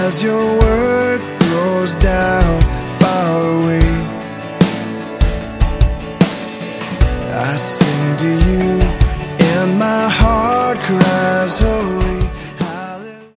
as your word throws down far away. I sing to you and my heart cries, oh